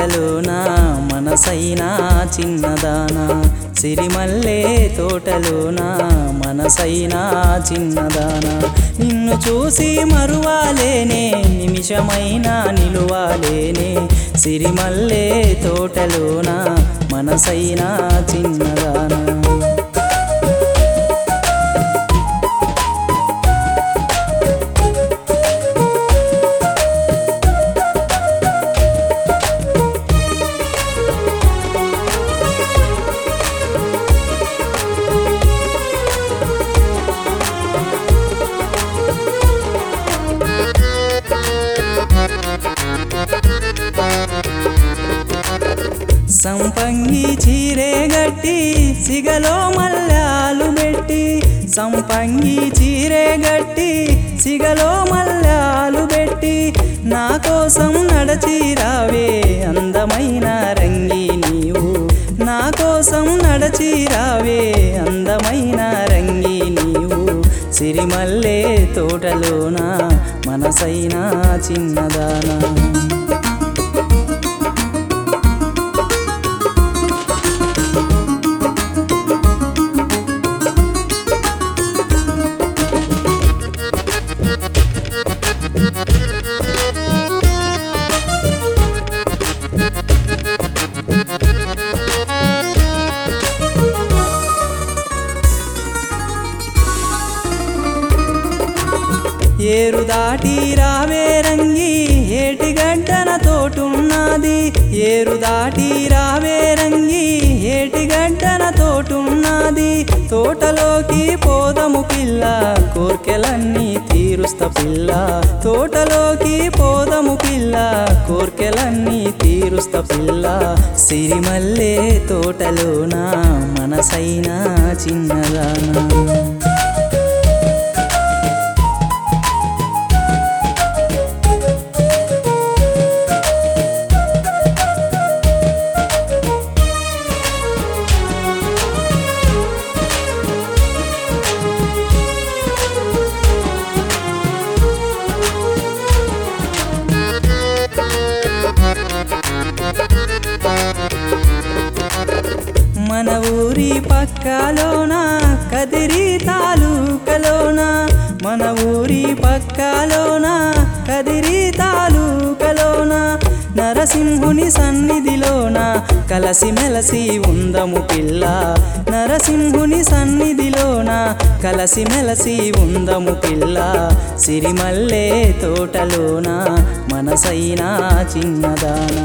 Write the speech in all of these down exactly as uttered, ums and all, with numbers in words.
తోటలోన మనసైనా చిన్నదానా సిరిమల్లె తోటలోన మనసైనా చిన్నదానా నిన్ను చూసి మరువాలేనే నిమిషమైనా నిలువాలేనే సిరిమల్లె తోటలోన మనసైనా చిన్నదానా సంపంగి చీరే గట్టి సిగలో మల్లాలు పెట్టి సంపంగి చీరే గట్టి సిగలో మల్లాలు పెట్టి నా కోసం నడచిరావే అందమైన రంగి నీవు నా కోసం నడచిరావే అందమైన రంగి నీవు సిరిమల్లె తోటలోన మనసైనా చిన్నదానా ఏరు దాటి రావే రంగి ఏటిగడ్డన తోటున్నది ఏరు దాటి రావే రంగి ఏటిగడ్డన తోటున్నది తోటలోకి పోదము పిల్ల కోర్కెలన్నీ తీరుస్త పిల్ల తోటలోకి పోదము పిల్ల కోర్కెలన్నీ తీరుస్త పిల్ల సిరిమల్లె తోటలోన మనసైనా చిన్నదానా మన ఊరి పక్కలోన కదిరి తాలూకలోన మన ఊరి పక్కలోన కదిరి తాలూకలోన నరసింహుని సన్నిధిలోన కలసి మెలసి ఉందము పిల్ల నరసింహుని సన్నిధిలోన కలసి మెలసి ఉందము పిల్ల సిరిమల్లె తోటలోన మనసైనా చిన్నదానా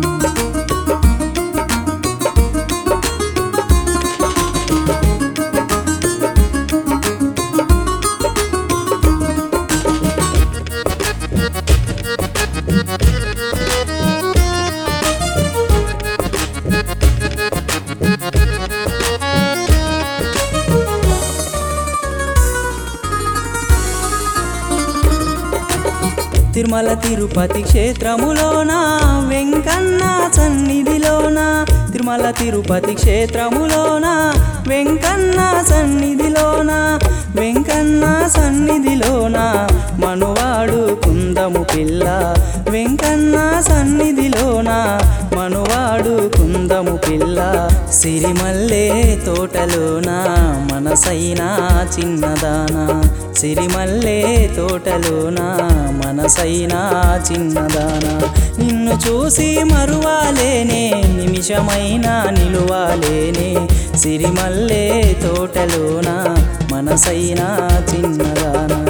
తిరుమల తిరుపతి క్షేత్రములోన వెంకన్న సన్నిధిలోన తిరుమల తిరుపతి క్షేత్రములోన వెంకన్న సన్నిధిలోన వెంకన్న సన్నిధిలోన మనువాడు కుందము పిల్ల వెంకన్న సన్నిధిలోన మనువాడు కుందము పిల్ల సిరిమల్లె తోటలోన మనసైనా చిన్నదానా సిరిమల్లె తోటలోన మనసైనా చిన్నదానా నిన్ను చూసి మరువాలేనే నిమిషమైనా నిలువాలేనే సిరిమల్లె తోటలోన మనసైనా చిన్నదానా